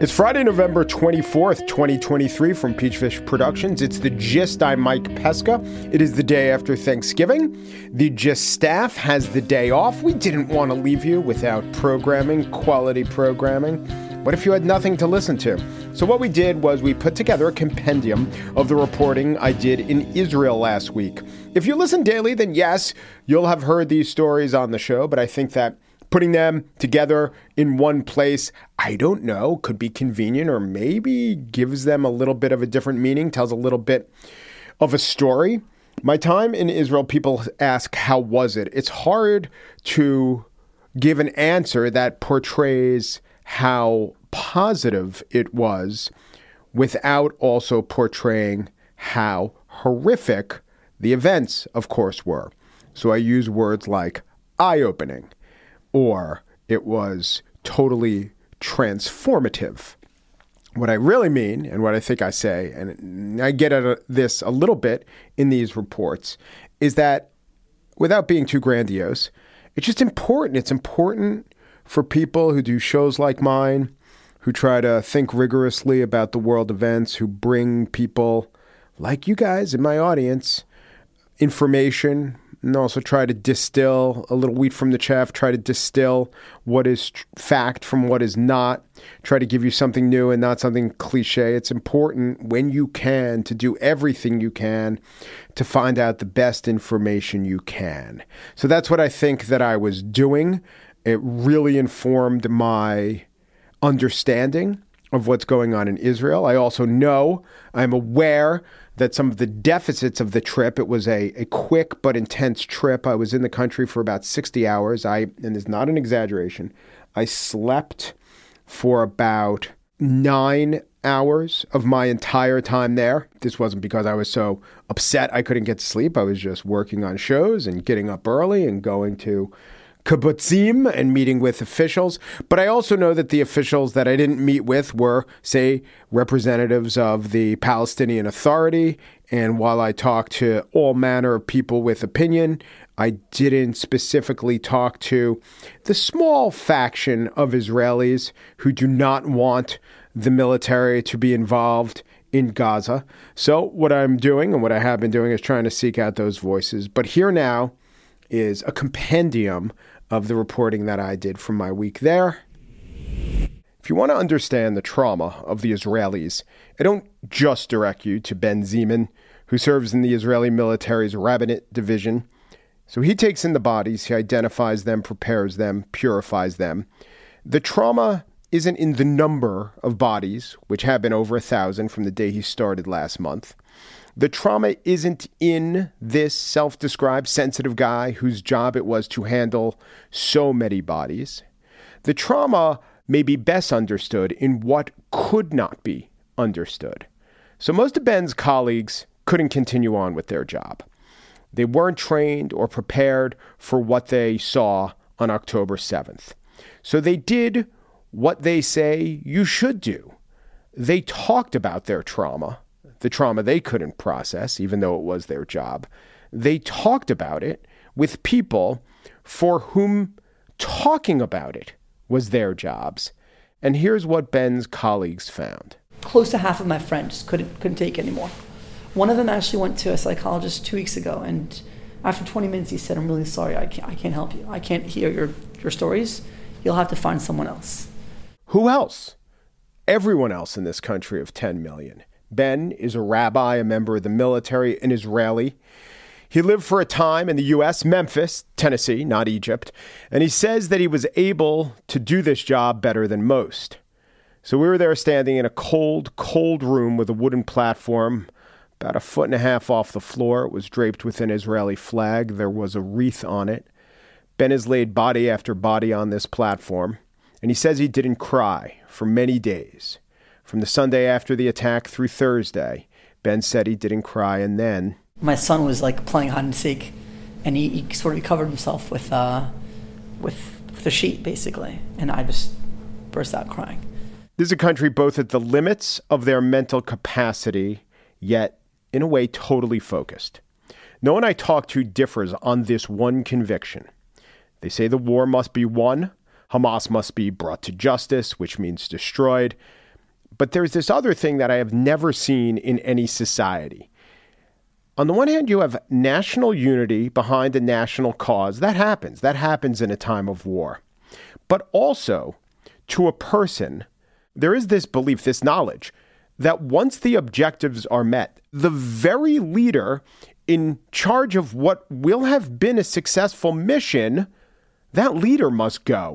It's Friday, November 24th, 2023 from Peachfish Productions. It's The Gist. I'm Mike Pesca. It is the day after Thanksgiving. The Gist staff has the day off. We didn't want to leave you without programming, quality programming. What if you had nothing to listen to? So what we did was we put together a compendium of the reporting I did in Israel last week. If you listen daily, then yes, you'll have heard these stories on the show, but I think that putting them together in one place, I don't know, could be convenient or maybe gives them a little bit of a different meaning, tells a little bit of a story. My time in Israel, people ask, how was it? It's hard to give an answer that portrays how positive it was without also portraying how horrific the events, of course, were. So I use words like eye-opening, or it was totally transformative. What I really mean, and what I think I say, and I get at this a little bit in these reports, is that without being too grandiose, it's just important. It's important for people who do shows like mine, who try to think rigorously about the world events, who bring people like you guys in my audience information, and also try to distill a little wheat from the chaff, try to distill what is fact from what is not, try to give you something new and not something cliche. It's important when you can to do everything you can to find out the best information you can. So that's what I think that I was doing. It really informed my understanding of what's going on in Israel. I also know, I'm aware that some of the deficits of the trip, it was a quick but intense trip. I was in the country for about 60 hours. And it's not an exaggeration, I slept for about 9 hours of my entire time there. This wasn't because I was so upset I couldn't get to sleep. I was just working on shows and getting up early and going to kibbutzim and meeting with officials. But I also know that the officials that I didn't meet with were, say, representatives of the Palestinian Authority. And while I talked to all manner of people with opinion, I didn't specifically talk to the small faction of Israelis who do not want the military to be involved in Gaza. So what I'm doing and what I have been doing is trying to seek out those voices. But here now is a compendium of the reporting that I did from my week there. If you want to understand the trauma of the Israelis, I don't just direct you to Ben Zeman, who serves in the Israeli military's rabbinate division. So he takes in the bodies, he identifies them, prepares them, purifies them. The trauma isn't in the number of bodies, which have been over 1,000 from the day he started last month. The trauma isn't in this self-described sensitive guy whose job it was to handle so many bodies. The trauma may be best understood in what could not be understood. So most of Ben's colleagues couldn't continue on with their job. They weren't trained or prepared for what they saw on October 7th. So they did what they say you should do. They talked about their trauma, the trauma they couldn't process, even though it was their job. They talked about it with people for whom talking about it was their jobs. And here's what Ben's colleagues found. Close to half of my friends couldn't take it anymore. One of them actually went to a psychologist 2 weeks ago, and after 20 minutes he said, "I'm really sorry, I can't help you. I can't hear your stories. You'll have to find someone else." Who else? Everyone else in this country of 10 million. Ben is a rabbi, a member of the military, an Israeli. He lived for a time in the U.S., Memphis, Tennessee, not Egypt, and he says that he was able to do this job better than most. So we were there standing in a cold, cold room with a wooden platform about 1.5 feet off the floor. It was draped with an Israeli flag. There was a wreath on it. Ben has laid body after body on this platform, and he says he didn't cry for many days. From the Sunday after the attack through Thursday, Ben said he didn't cry, and then my son was like playing hide and seek, and he sort of covered himself with a sheet, basically, and I just burst out crying. This is a country both at the limits of their mental capacity, yet in a way totally focused. No one I talk to differs on this one conviction. They say the war must be won, Hamas must be brought to justice, which means destroyed, But there's this other thing that I have never seen in any society. On the one hand, you have national unity behind a national cause. That happens. That happens in a time of war. But also, to a person, there is this belief, this knowledge, that once the objectives are met, the very leader in charge of what will have been a successful mission, that leader must go.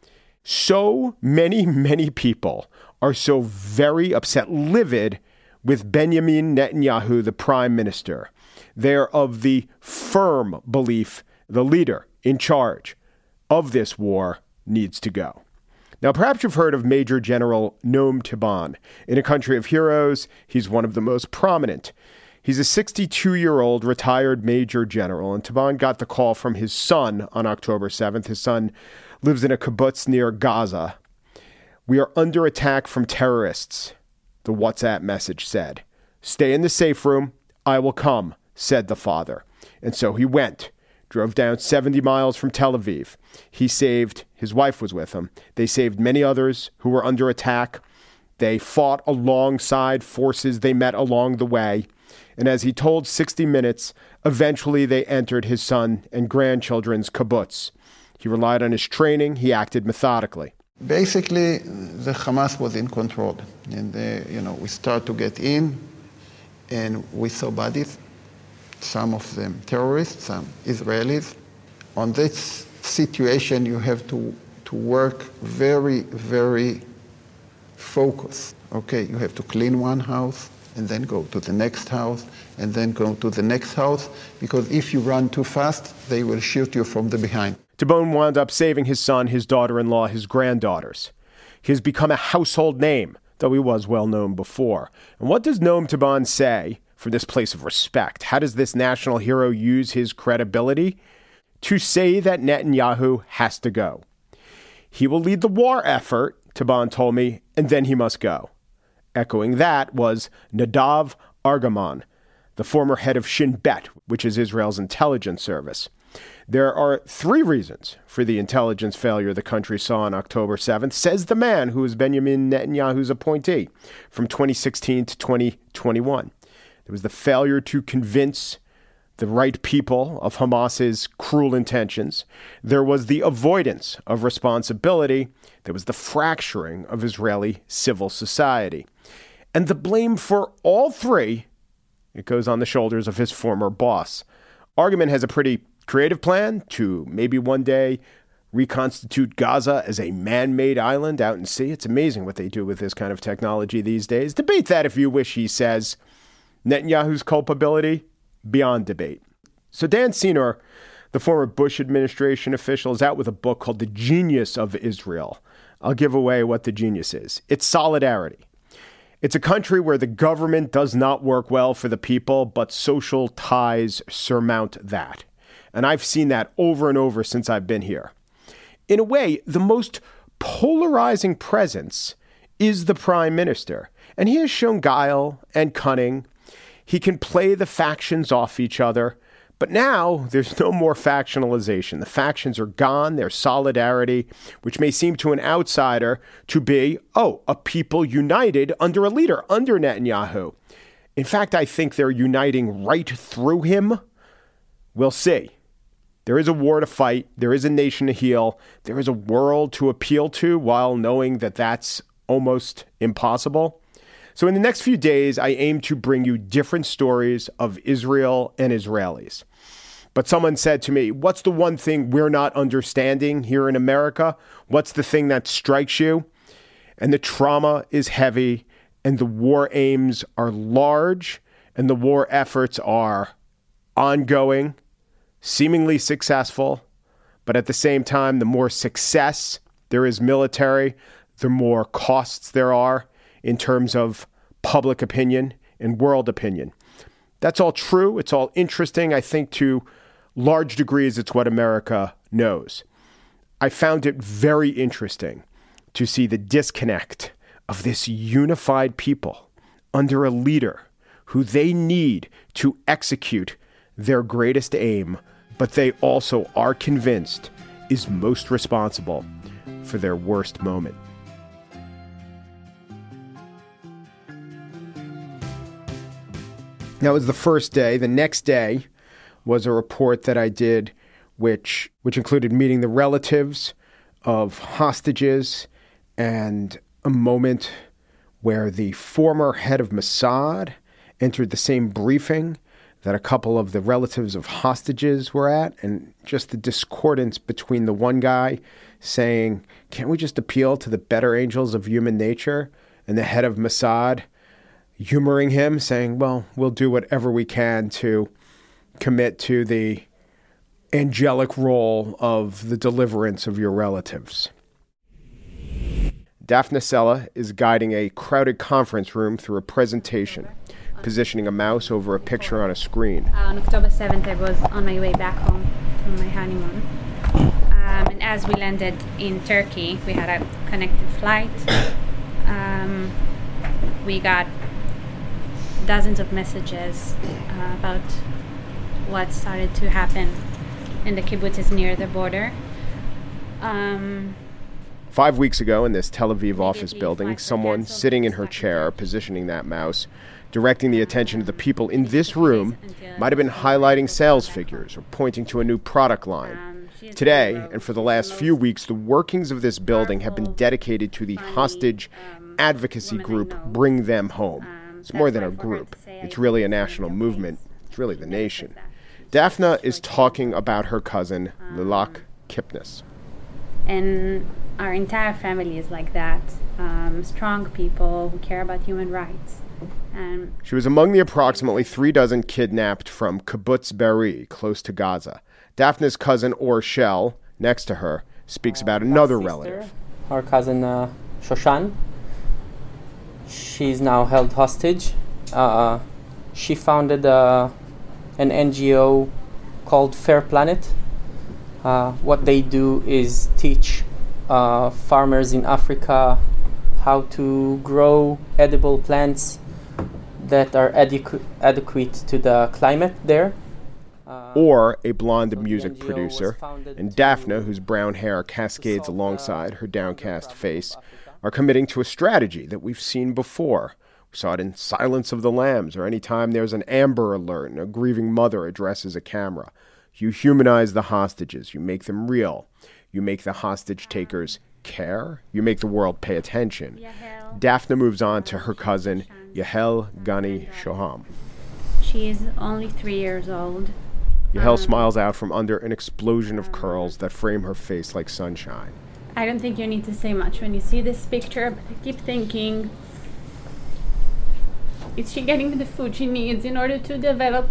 So many people are so very upset, livid with Benjamin Netanyahu, the prime minister. They're of the firm belief the leader in charge of this war needs to go. Now, perhaps you've heard of Major General Noam Tiban. In a country of heroes, he's one of the most prominent. He's a 62-year-old retired major general, and Tiban got the call from his son on October 7th. His son lives in a kibbutz near Gaza. "We are under attack from terrorists," the WhatsApp message said. "Stay in the safe room. I will come," said the father. And so he went, drove down 70 miles from Tel Aviv. His wife was with him. They saved many others who were under attack. They fought alongside forces they met along the way. And as he told 60 Minutes, eventually they entered his son and grandchildren's kibbutz. He relied on his training. He acted methodically. Basically, the Hamas was in control. And, we started to get in, and we saw bodies, some of them terrorists, some Israelis. On this situation, you have to work very, very focused. Okay, you have to clean one house, and then go to the next house, and then go to the next house, because if you run too fast, they will shoot you from the behind. Tiban wound up saving his son, his daughter-in-law, his granddaughters. He has become a household name, though he was well known before. And what does Noam Tiban say from this place of respect? How does this national hero use his credibility to say that Netanyahu has to go? He will lead the war effort, Tiban told me, and then he must go. Echoing that was Nadav Argaman, the former head of Shin Bet, which is Israel's intelligence service. There are 3 reasons for the intelligence failure the country saw on October 7th, says the man who was Benjamin Netanyahu's appointee from 2016 to 2021. There was the failure to convince the right people of Hamas's cruel intentions. There was the avoidance of responsibility. There was the fracturing of Israeli civil society. And the blame for all 3, it goes on the shoulders of his former boss. Argaman has a pretty creative plan to maybe one day reconstitute Gaza as a man-made island out in sea. It's amazing what they do with this kind of technology these days. Debate that if you wish, he says. Netanyahu's culpability, beyond debate. So Dan Senor, the former Bush administration official, is out with a book called The Genius of Israel. I'll give away what the genius is. It's solidarity. It's a country where the government does not work well for the people, but social ties surmount that. And I've seen that over and over since I've been here. In a way, the most polarizing presence is the prime minister. And he has shown guile and cunning. He can play the factions off each other. But now there's no more factionalization. The factions are gone. There's solidarity, which may seem to an outsider to be, a people united under a leader, under Netanyahu. In fact, I think they're uniting right through him. We'll see. There is a war to fight. There is a nation to heal. There is a world to appeal to while knowing that that's almost impossible. So in the next few days, I aim to bring you different stories of Israel and Israelis. But someone said to me, what's the one thing we're not understanding here in America? What's the thing that strikes you? And the trauma is heavy, and the war aims are large, and the war efforts are ongoing, seemingly successful. But at the same time, the more success there is military, the more costs there are in terms of public opinion and world opinion. That's all true. It's all interesting. I think to large degrees, it's what America knows. I found it very interesting to see the disconnect of this unified people under a leader who they need to execute their greatest aim, but they also are convinced is most responsible for their worst moment. That was the first day. The next day was a report that I did, which included meeting the relatives of hostages and a moment where the former head of Mossad entered the same briefing that a couple of the relatives of hostages were at, and just the discordance between the one guy saying, can't we just appeal to the better angels of human nature? And the head of Mossad humoring him, saying, well, we'll do whatever we can to commit to the angelic role of the deliverance of your relatives. Daphne Sella is guiding a crowded conference room through a presentation, positioning a mouse over a picture on a screen. On October 7th, I was on my way back home from my honeymoon. And as we landed in Turkey, we had a connected flight. We got dozens of messages about what started to happen in the kibbutzes near the border. 5 weeks ago in this Tel Aviv office building, someone sitting in her chair, positioning that mouse, directing the attention of the people in this room, might have been highlighting sales figures or pointing to a new product line. Today, and for the last few weeks, the workings of this building have been dedicated to the hostage advocacy group Bring Them Home. It's more than a group. It's really a national movement. It's really the nation. Daphne is talking about her cousin, Lilach Kipnis. And our entire family is like that. Strong people who care about human rights. She was among the approximately 36 kidnapped from Kibbutz Be'eri, close to Gaza. Daphne's cousin, Or Shell, next to her, speaks about another relative. Our cousin, Shoshan. She's now held hostage. She founded an NGO called Fair Planet. What they do is teach farmers in Africa how to grow edible plants that are adequate to the climate there. Or a blonde music producer, and Daphne, whose brown hair cascades alongside her downcast face, are committing to a strategy that we've seen before. We saw it in Silence of the Lambs, or any time there's an Amber Alert and a grieving mother addresses a camera. You humanize the hostages. You make them real. You make the hostage takers care. You make the world pay attention. Daphne moves on to her cousin, Yahel Gani Shoham. She is only 3 years old. Yahel smiles out from under an explosion of curls that frame her face like sunshine. I don't think you need to say much when you see this picture, but I keep thinking, is she getting the food she needs in order to develop?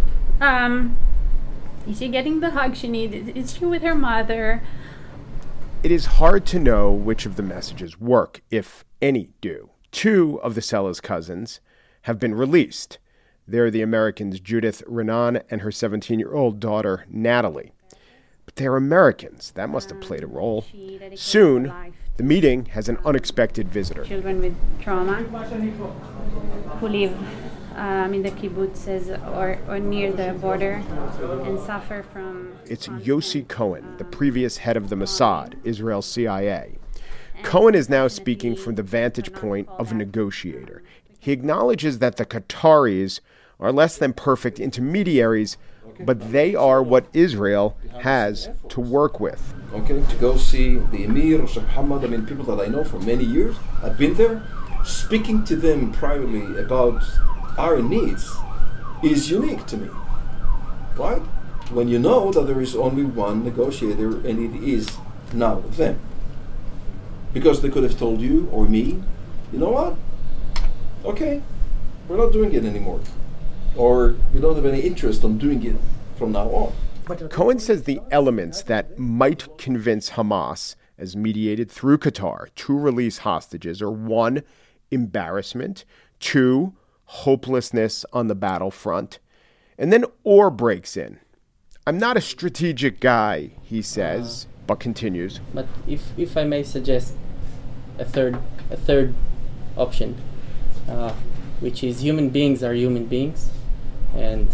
Is she getting the hug she needs? Is she with her mother? It is hard to know which of the messages work, if any do. 2 of the Sella's cousins have been released. They're the Americans Judith Renan and her 17-year-old daughter, Natalie. But they're Americans. That must have played a role. Soon, the meeting has an unexpected visitor. Children with trauma who live in the kibbutzes or near the border and suffer from... It's Yossi Cohen, the previous head of the Mossad, Israel's CIA. Cohen is now speaking from the vantage point of a negotiator. He acknowledges that the Qataris are less than perfect intermediaries, but they are what Israel has to work with. Okay, to go see the Emir, Sheikh Hamad, people that I know for many years. I've been there. Speaking to them privately about our needs is unique to me, right? When you know that there is only one negotiator and it is now them. Because they could have told you or me, you know what? Okay, we're not doing it anymore. Or we don't have any interest on doing it from now on. Cohen says the elements that might convince Hamas, as mediated through Qatar, to release hostages are 1, embarrassment, 2, hopelessness on the battlefront, and then Or breaks in. I'm not a strategic guy, he says, but continues. But if I may suggest a third option, which is human beings are human beings, and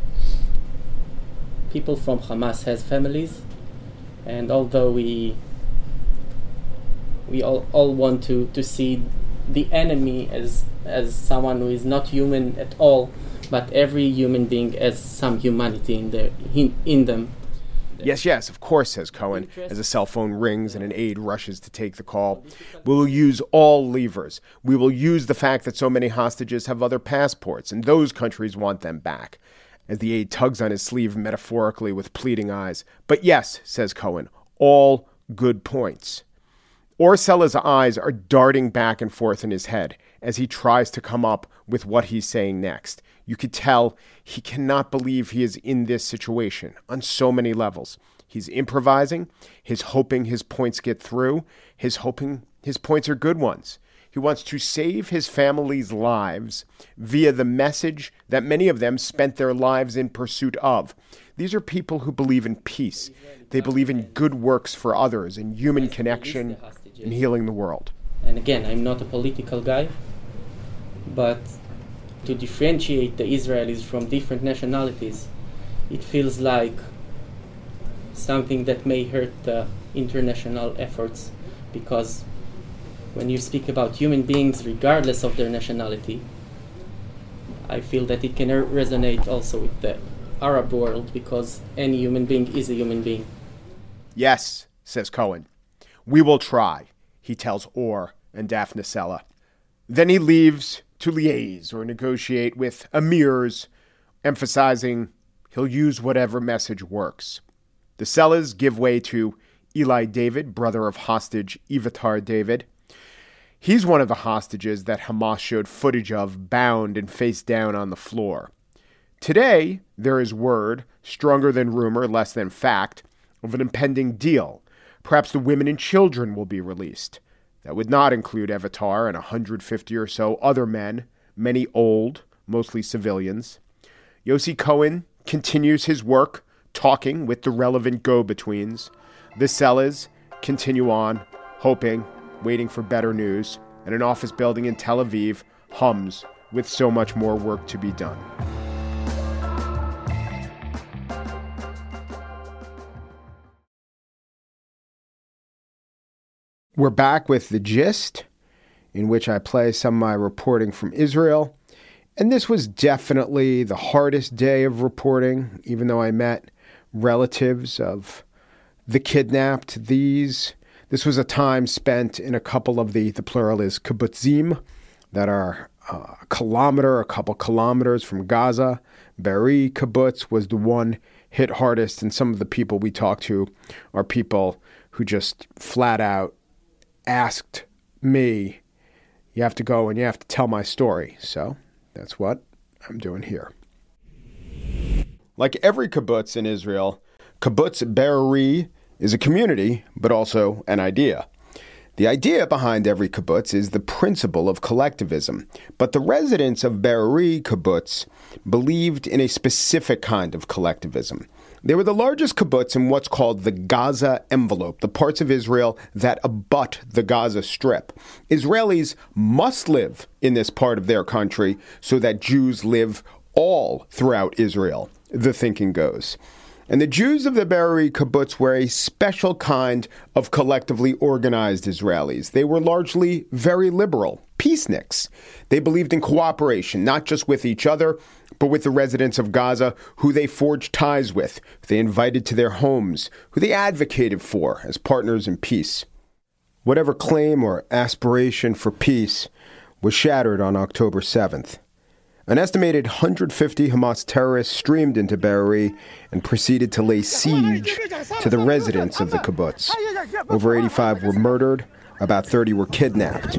people from Hamas has families, and although we all want to see the enemy as someone who is not human at all, but every human being has some humanity in them. Yes, of course, says Cohen, as a cell phone rings and an aide rushes to take the call. We will use all levers. We will use the fact that so many hostages have other passports, and those countries want them back. As the aide tugs on his sleeve metaphorically with pleading eyes. But yes, says Cohen, all good points. Orsella's eyes are darting back and forth in his head as he tries to come up with what he's saying next. You could tell he cannot believe he is in this situation on so many levels. He's improvising. He's hoping his points get through. He's hoping his points are good ones. He wants to save his family's lives via the message that many of them spent their lives in pursuit of. These are people who believe in peace. They believe in good works for others and human connection and healing the world. And again, I'm not a political guy, but to differentiate the Israelis from different nationalities, it feels like something that may hurt the international efforts, because when you speak about human beings regardless of their nationality, I feel that it can resonate also with the Arab world, because any human being is a human being. Yes, says Cohen. We will try, he tells Or and Daphne Sella. Then he leaves to liaise or negotiate with emirs, emphasizing he'll use whatever message works. The Sellas give way to Eli David, brother of hostage Evitar David. He's one of the hostages that Hamas showed footage of bound and face down on the floor. Today, there is word, stronger than rumor, less than fact, of an impending deal. Perhaps the women and children will be released. That would not include Evitar and 150 or so other men, many old, mostly civilians. Yossi Cohen continues his work, talking with the relevant go-betweens. The Sellas continue on, hoping, waiting for better news, and an office building in Tel Aviv hums with so much more work to be done. We're back with The Gist, in which I play some of my reporting from Israel. And this was definitely the hardest day of reporting, even though I met relatives of the kidnapped. This was a time spent in a couple of the plural is kibbutzim, that are a couple kilometers from Gaza. Be'eri kibbutz was the one hit hardest, and some of the people we talked to are people who just flat out asked me, you have to go and you have to tell my story. So that's what I'm doing here. Like every kibbutz in Israel, kibbutz Be'eri is a community, but also an idea. The idea behind every kibbutz is the principle of collectivism, but the residents of Be'eri kibbutz believed in a specific kind of collectivism. They were the largest kibbutz in what's called the Gaza envelope, the parts of Israel that abut the Gaza Strip. Israelis must live in this part of their country so that Jews live all throughout Israel, the thinking goes. And the Jews of the Be'eri kibbutz were a special kind of collectively organized Israelis. They were largely very liberal, peaceniks. They believed in cooperation, not just with each other, but with the residents of Gaza, who they forged ties with, who they invited to their homes, who they advocated for as partners in peace. Whatever claim or aspiration for peace was shattered on October 7th. An estimated 150 Hamas terrorists streamed into Be'eri and proceeded to lay siege to the residents of the kibbutz. Over 85 were murdered. About 30 were kidnapped.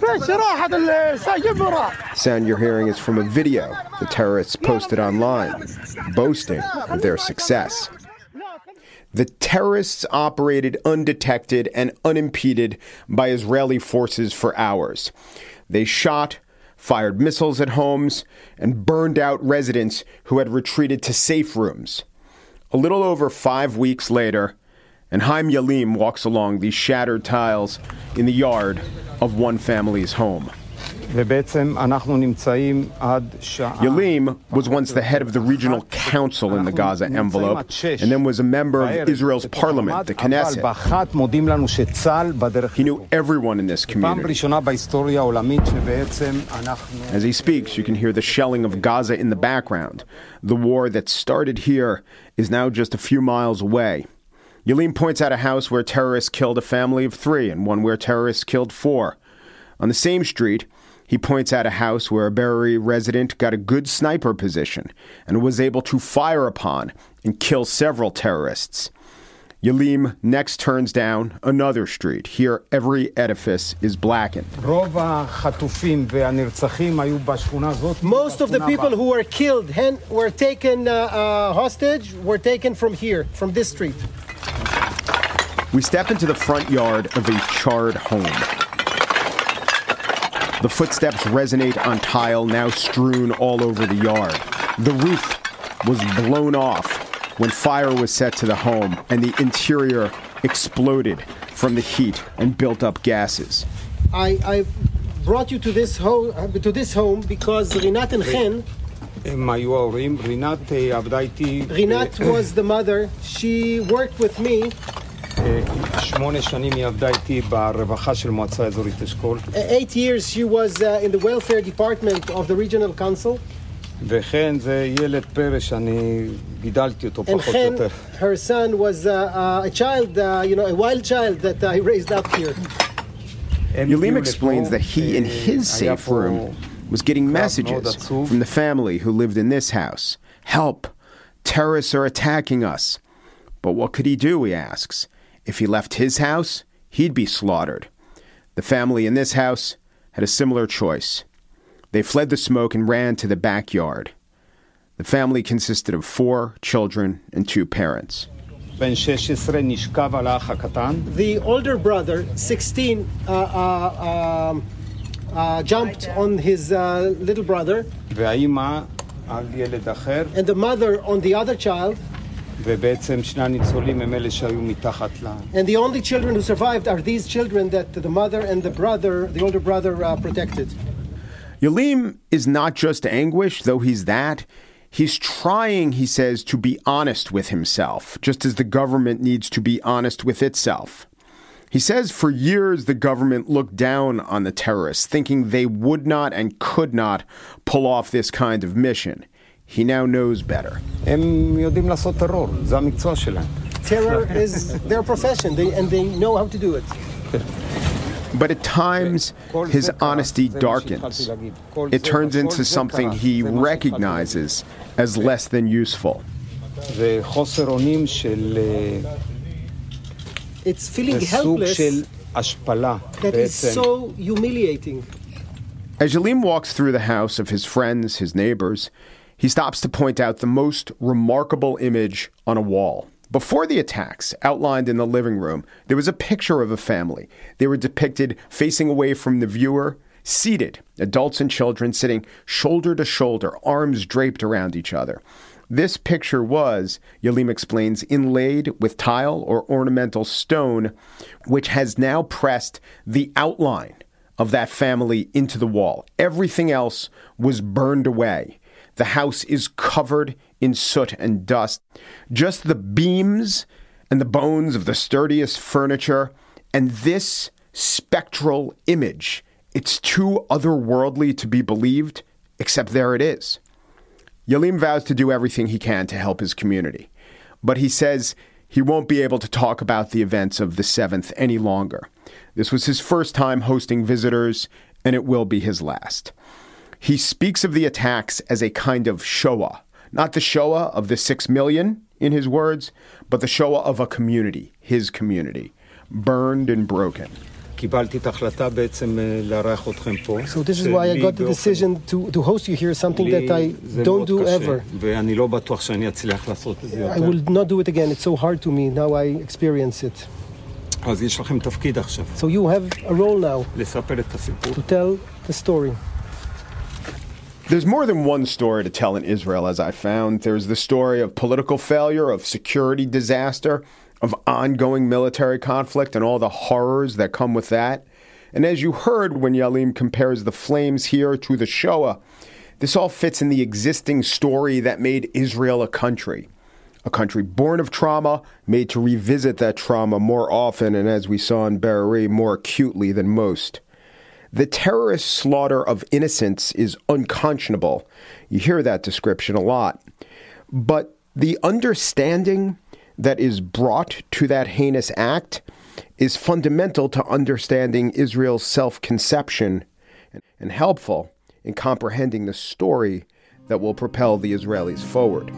The sound you're hearing is from a video the terrorists posted online, boasting of their success. The terrorists operated undetected and unimpeded by Israeli forces for hours. They shot, fired missiles at homes, and burned out residents who had retreated to safe rooms. A little over 5 weeks later, and Haim walks along these shattered tiles in the yard of one family's home. Yalim was once the head of the regional council in the Gaza envelope, and then was a member of Israel's parliament, the Knesset. He knew everyone in this community. As he speaks, you can hear the shelling of Gaza in the background. The war that started here is now just a few miles away. Yalim points out a house where terrorists killed a family of 3 and one where terrorists killed 4. On the same street, he points out a house where a Be'eri resident got a good sniper position and was able to fire upon and kill several terrorists. Yalim next turns down another street. Here, every edifice is blackened. Most of the people who were killed were taken hostage, were taken from here, from this street. We step into the front yard of a charred home. The footsteps resonate on tile now strewn all over the yard. The roof was blown off when fire was set to the home and the interior exploded from the heat and built up gases. I brought you to this home because Rinat and Chen. Rinat was the mother. She worked with me. 8 years she was in the welfare department of the regional council. And Chen, her son, was a child, a wild child that I raised up here. Yalim explains that he, in his safe room, was getting messages from the family who lived in this house. Help! Terrorists are attacking us. But what could he do, he asks. If he left his house, he'd be slaughtered. The family in this house had a similar choice. They fled the smoke and ran to the backyard. The family consisted of 4 children and 2 parents. The older brother, 16, jumped on his little brother. And the mother on the other child. And the only children who survived are these children that the mother and the older brother, protected. Yalim is not just anguished, though he's that. He's trying, he says, to be honest with himself, just as the government needs to be honest with itself. He says for years the government looked down on the terrorists, thinking they would not and could not pull off this kind of mission. He now knows better. Terror is their profession, and they know how to do it. But at times, his honesty darkens. It turns into something he recognizes as less than useful. It's feeling helpless that is so humiliating. As Yalim walks through the house of his friends, his neighbors, he stops to point out the most remarkable image on a wall. Before the attacks, outlined in the living room, there was a picture of a family. They were depicted facing away from the viewer, seated, adults and children sitting shoulder to shoulder, arms draped around each other. This picture was, Yalim explains, inlaid with tile or ornamental stone, which has now pressed the outline of that family into the wall. Everything else was burned away. The house is covered in soot and dust. Just the beams and the bones of the sturdiest furniture and this spectral image. It's too otherworldly to be believed, except there it is. Yalim vows to do everything he can to help his community, but he says he won't be able to talk about the events of the 7th any longer. This was his first time hosting visitors, and it will be his last. He speaks of the attacks as a kind of Shoah, not the Shoah of the 6 million, in his words, but the Shoah of a community, his community, burned and broken. So this is why I got the decision to host you here, something that I don't do ever. I will not do it again. It's so hard to me. Now I experience it. So you have a role now to tell the story. There's more than one story to tell in Israel, as I found. There's the story of political failure, of security disaster, of ongoing military conflict and all the horrors that come with that. And as you heard when Yalim compares the flames here to the Shoah, this all fits in the existing story that made Israel a country born of trauma, made to revisit that trauma more often, and as we saw in Be'eri, more acutely than most. The terrorist slaughter of innocents is unconscionable. You hear that description a lot. But the understanding that is brought to that heinous act is fundamental to understanding Israel's self-conception and helpful in comprehending the story that will propel the Israelis forward.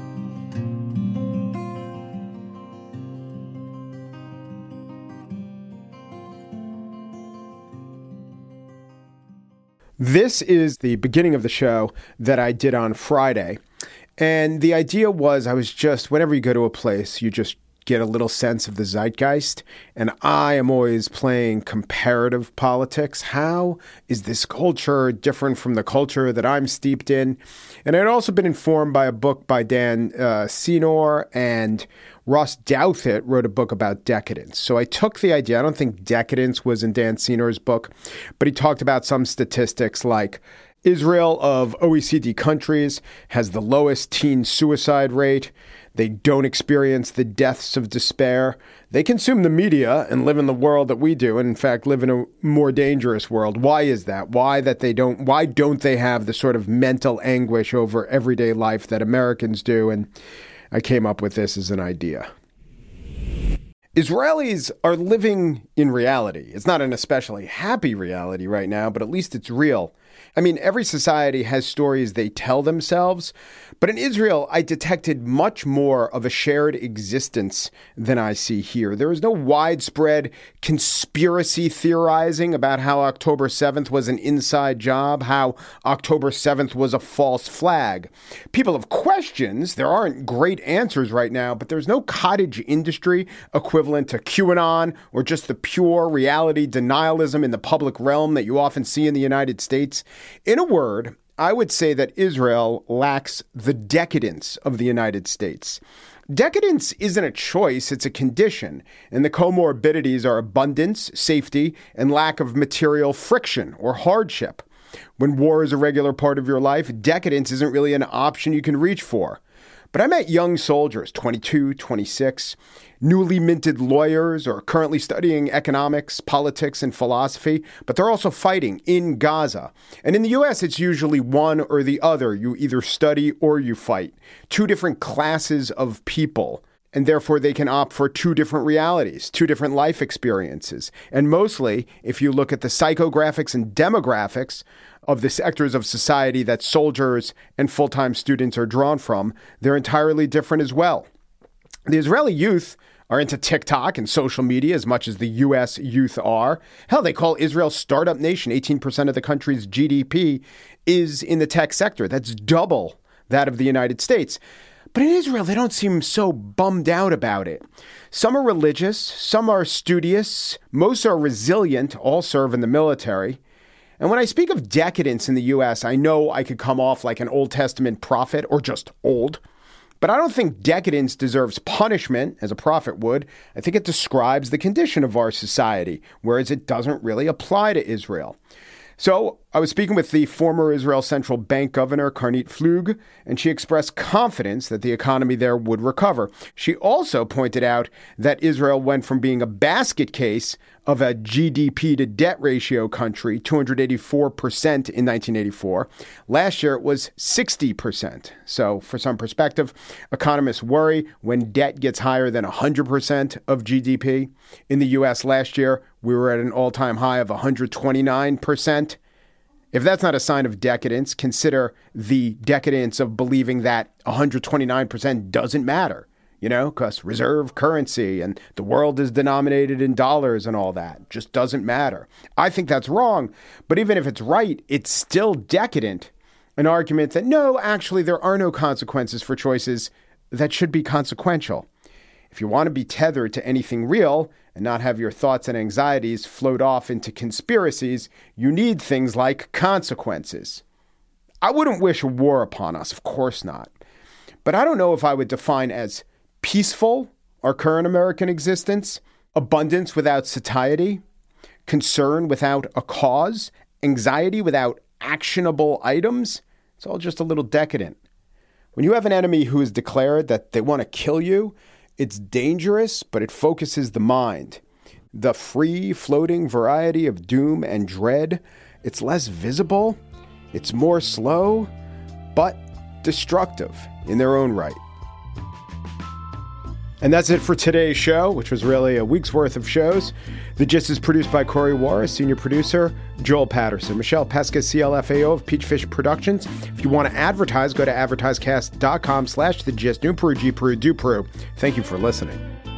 This is the beginning of the show that I did on Friday. And the idea was whenever you go to a place, you just get a little sense of the zeitgeist. And I am always playing comparative politics. How is this culture different from the culture that I'm steeped in? And I'd also been informed by a book by Dan Senor, and Ross Douthat wrote a book about decadence. So I took the idea. I don't think decadence was in Dan Senor's book, but he talked about some statistics like Israel of OECD countries has the lowest teen suicide rate. They don't experience the deaths of despair. They consume the media and live in the world that we do, and in fact live in a more dangerous world. Why is that? Why don't they have the sort of mental anguish over everyday life that Americans do? And I came up with this as an idea. Israelis are living in reality. It's not an especially happy reality right now, but at least it's real. I mean, every society has stories they tell themselves, but in Israel, I detected much more of a shared existence than I see here. There is no widespread conspiracy theorizing about how October 7th was an inside job, how October 7th was a false flag. People have questions. There aren't great answers right now, but there's no cottage industry equivalent to QAnon or just the pure reality denialism in the public realm that you often see in the United States. In a word, I would say that Israel lacks the decadence of the United States. Decadence isn't a choice, it's a condition, and the comorbidities are abundance, safety, and lack of material friction or hardship. When war is a regular part of your life, decadence isn't really an option you can reach for. But I met young soldiers, 22, 26, newly minted lawyers or currently studying economics, politics, and philosophy, but they're also fighting in Gaza. And in the U.S., it's usually one or the other. You either study or you fight. Two different classes of people. And therefore, they can opt for two different realities, two different life experiences. And mostly, if you look at the psychographics and demographics of the sectors of society that soldiers and full-time students are drawn from, they're entirely different as well. The Israeli youth are into TikTok and social media as much as the U.S. youth are. Hell, they call Israel startup nation. 18% of the country's GDP is in the tech sector. That's double that of the United States. But in Israel, they don't seem so bummed out about it. Some are religious, some are studious, most are resilient, all serve in the military. And when I speak of decadence in the U.S., I know I could come off like an Old Testament prophet or just old. But I don't think decadence deserves punishment, as a prophet would. I think it describes the condition of our society, whereas it doesn't really apply to Israel. So I was speaking with the former Israel Central Bank governor, Karnit Flug, and she expressed confidence that the economy there would recover. She also pointed out that Israel went from being a basket case of a GDP to debt ratio country, 284% in 1984. Last year, it was 60%. So for some perspective, economists worry when debt gets higher than 100% of GDP. In the U.S. last year, we were at an all-time high of 129%. If that's not a sign of decadence, consider the decadence of believing that 129% doesn't matter, because reserve currency and the world is denominated in dollars and all that just doesn't matter. I think that's wrong. But even if it's right, it's still decadent. An argument that, no, actually, there are no consequences for choices that should be consequential. If you want to be tethered to anything real and not have your thoughts and anxieties float off into conspiracies, you need things like consequences. I wouldn't wish a war upon us, of course not. But I don't know if I would define as peaceful our current American existence, abundance without satiety, concern without a cause, anxiety without actionable items. It's all just a little decadent. When you have an enemy who has declared that they want to kill you, it's dangerous, but it focuses the mind. The free-floating variety of doom and dread, it's less visible, it's more slow, but destructive in their own right. And that's it for today's show, which was really a week's worth of shows. The Gist is produced by Corey Warris, senior producer Joel Patterson, Michelle Pesca, CLFAO of Peachfish Productions. If you want to advertise, go to advertisecast.com/thegist. New Peru, G Peru, do Peru. Thank you for listening.